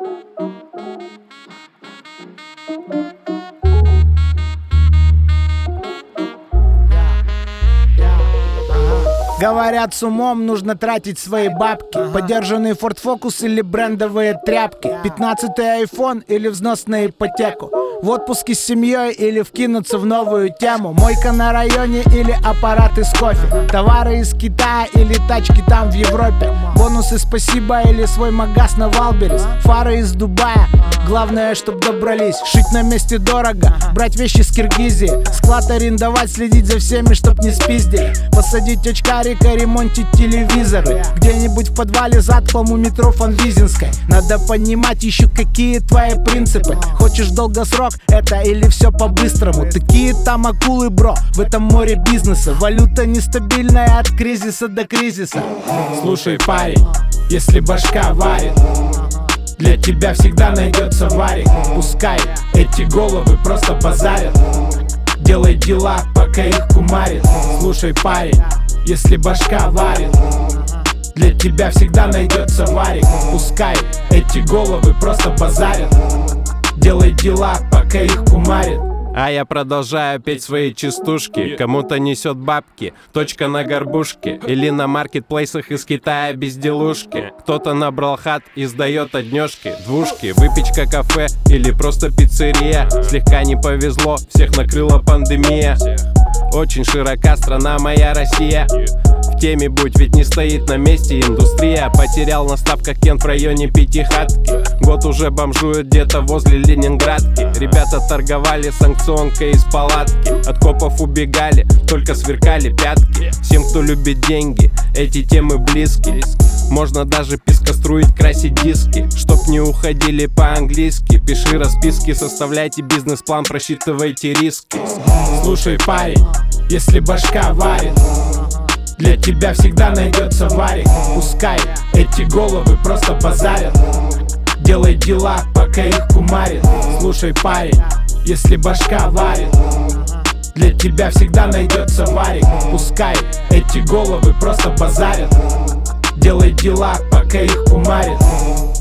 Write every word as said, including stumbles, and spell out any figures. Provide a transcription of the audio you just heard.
Говорят, с умом нужно тратить свои бабки. Подержанный Ford Focus или брендовые тряпки, пятнадцатый айфон или взнос на ипотеку, в отпуске с семьей или вкинуться в новую тему, мойка на районе или аппарат из кофе, товары из Китая или тачки там в Европе, бонусы спасибо или свой магаз на Валберес, фары из Дубая, главное, чтоб добрались. Шить на месте дорого, брать вещи с Киргизии, склад арендовать, следить за всеми, чтоб не спиздили, посадить очкарика, ремонтить телевизоры, где-нибудь в подвале затхлом у метро Фанвизинской. Надо понимать еще, какие твои принципы. Хочешь долгосрок, это или все по-быстрому. Такие там акулы, бро, в этом море бизнеса. Валюта нестабильная от кризиса до кризиса. Слушай, парень, если башка варит, для тебя всегда найдется варик. Пускай эти головы просто базарят, делай дела, пока их кумарит. Слушай, парень, если башка варит, для тебя всегда найдется варик. Пускай эти головы просто базарят, делай дела, пока их кумарит. А я продолжаю петь свои частушки. Кому-то несет бабки, точка на горбушке, или на маркетплейсах из Китая безделушки. Кто-то набрал хат и сдает однёшки, двушки, выпечка, кафе или просто пиццерия. Слегка не повезло, всех накрыла пандемия. Очень широка страна моя Россия. В теме будь, ведь не стоит на месте индустрия. Потерял на ставках Кент в районе Пятихатки. Год уже бомжуют где-то возле Ленинградки. Ребята торговали санкционкой из палатки. От копов убегали, только сверкали пятки. Всем, кто любит деньги, эти темы близки. Можно даже пескоструить, красить диски, чтоб не уходили по-английски. Пиши расписки, составляйте бизнес-план, просчитывайте риски. Слушай, парень, если башка варит, для тебя всегда найдется варик. Пускай эти головы просто базарят, делай дела, пока их кумарит. Слушай, парень, если башка варит, для тебя всегда найдется варик. Пускай эти головы просто базарят, делай дела, пока их кумарит.